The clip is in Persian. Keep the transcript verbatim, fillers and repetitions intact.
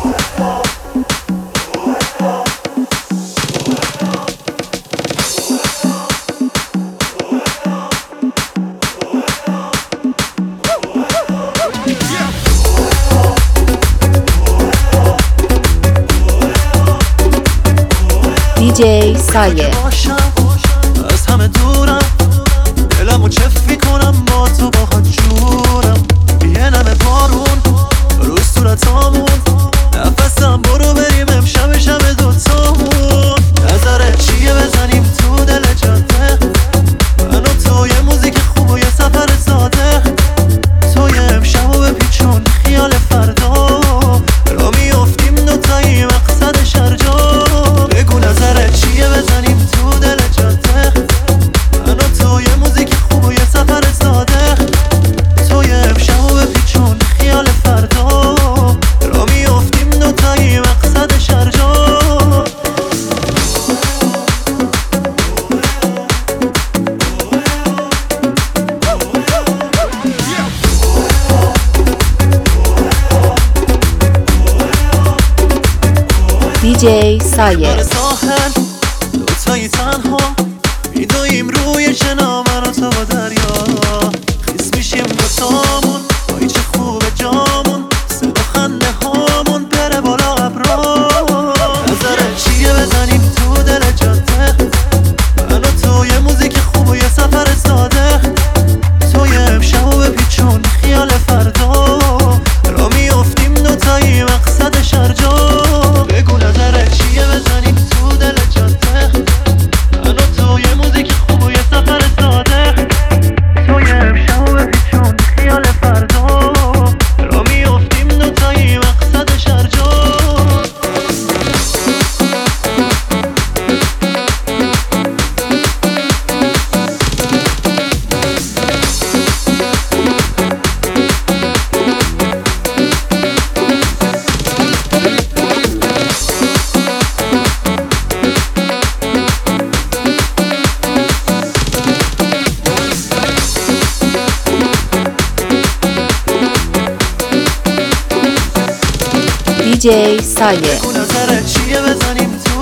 دیجی سایه از همه دورم، دلمو چف میکنم با تو باهات جورم. یه نمه بارون رو صورتامون، نفسم برو بریم امشب شب دوتامون. نظرت چیه بزنیم تو دل جاده، من و تو یه موزیک خوب و یه سفر ساده. تو یه امشب و بپیچون خیال فردا، را میافتیم دوتایی مقصد شرجا. بگو نظرت چیه بزنیم تو دل جاده، من و تو یه موزیک خوب و یه سفر ساده. تو یه امشب و بپیچون خیال فردا، را میافتیم دوتایی مقصد شرجا. دیجی سایه ساحل دوتایی تنها میدویم روی شنا، من و تو با دریا. خیس میشیم دوتامون، وای چه خوبه جامون، صدا خنده هامون بره بالا ابرا. نظرت چیه بزنیم تو دل جاده، من و تو یه موزیک خوب و یه سفر ساده. تو یه امشب و بپیچون خیال فردا، را میافتیم دوتایی مقصد شرجا. بگو نظرت چیه بزنیم تو دل جاده، من و تو یه موزیک خوب و یه سفر ساده. تو یه امشب و بپیچون خیال فردا، را میافتیم دوتایی مقصد شرجا. دیجی سایه بگو نظرت چیه بزنیم تو